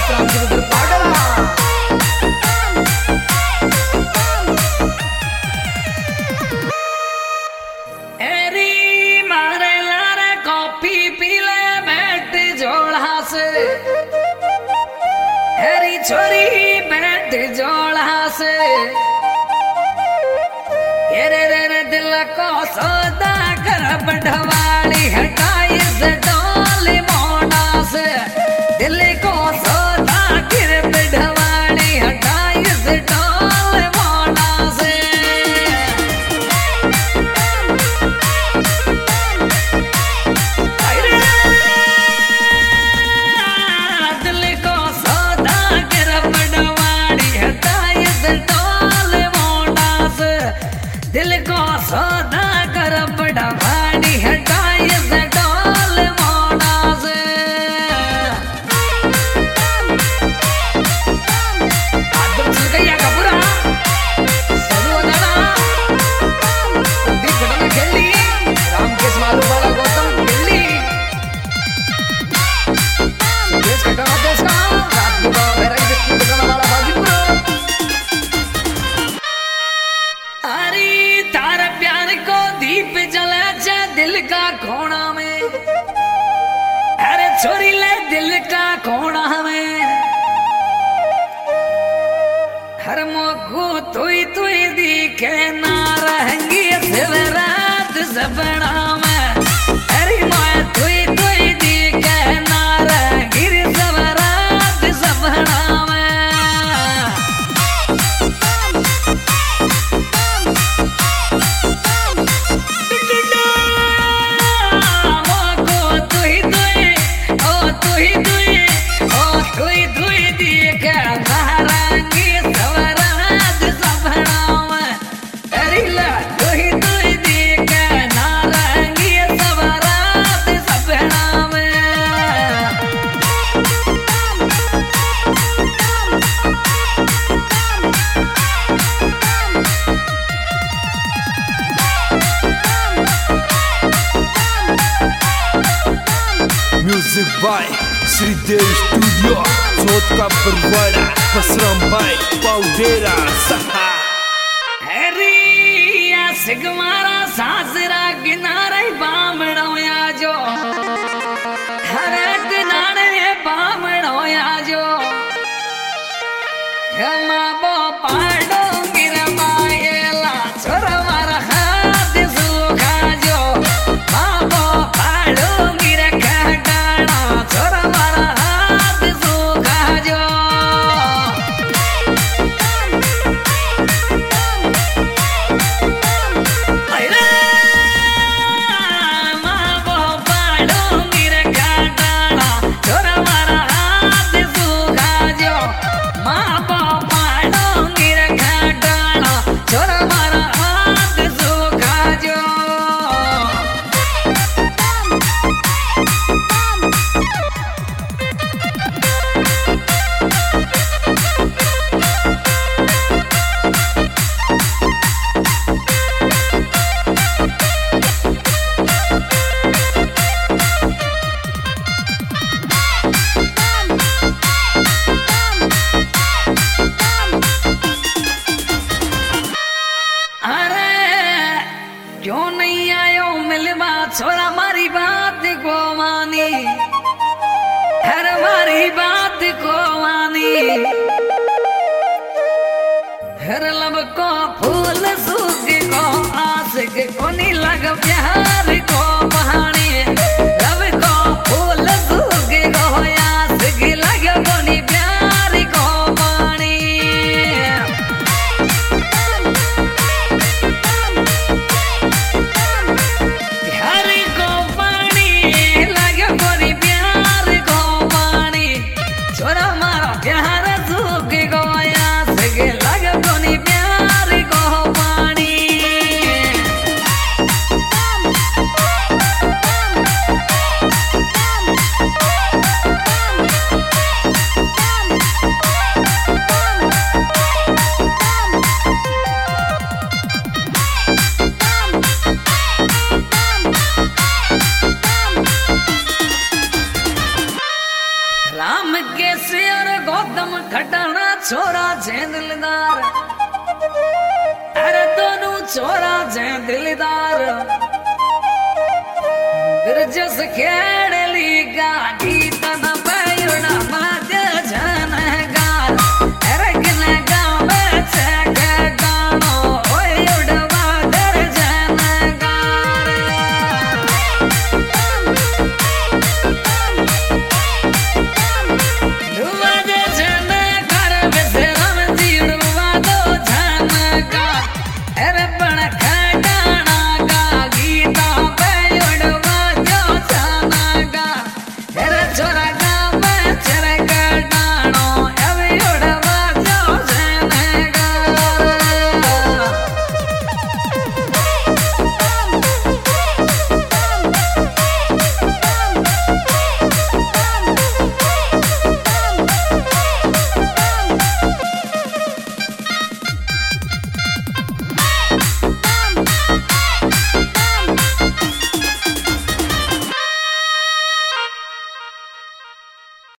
राम के उधर पागल एरी मारे लारे कॉफी पी ले बैठ जोड़ा से एरी छोरी बैठ जोड़ा से रे दिल को सौदा कर बढ़वाली हटाई से डोली मोड़ा से दिल को सौदा कर बढ़वाली हटाई से डोली मोड़ा से दिल को सौदा कर बढ़वाली हटाई से डोली मोड़ा से दिल को सौदा कर बड़ा भाड़ी हटाई से डोल मोड़ा से आदम चल गया कपूरा सदु दादा कुंडी घटना खेली रामकेश मालू वाला गौतम खेली सुदेश घटना देश का रात को मेरा बिस्कुट घटना वाला बाजीपुर दीप जला जा दिल का कोना में अरे छोरी ले दिल का कोना में हर मोको तुई तुई दिखे ना रहेंगी रात सपना में अरे मैं तुई तुई दिखे ना रहेंगी रात सपना में Music by Sridev Studio, Sotka Perwara, Pasram by Paudera Saha. हरिया सिगमारा सासरा किनारे बामणोया जो हरे किनारे बामणोया जो हमा बो पाडो गिरमायला छोरवारा हाथ सुखा जो बाबो पाडो गिर खटाना छोरवारा हाथ सुखा जो क्यों नहीं आयो मिलवा छोरा मारी बात को मानी हर मारी बात को मानी हर लब को फूल सूख को आस के कोनी लग प्यार को बहानी लब को फूल सूख को आस के लग कोनी प्यार को पानी राम केसी और गौतम खटाना छोरा छे दिलदार अरे दोनों छोरा छे दिलदार ब्रजस खेड़ली गाड़ी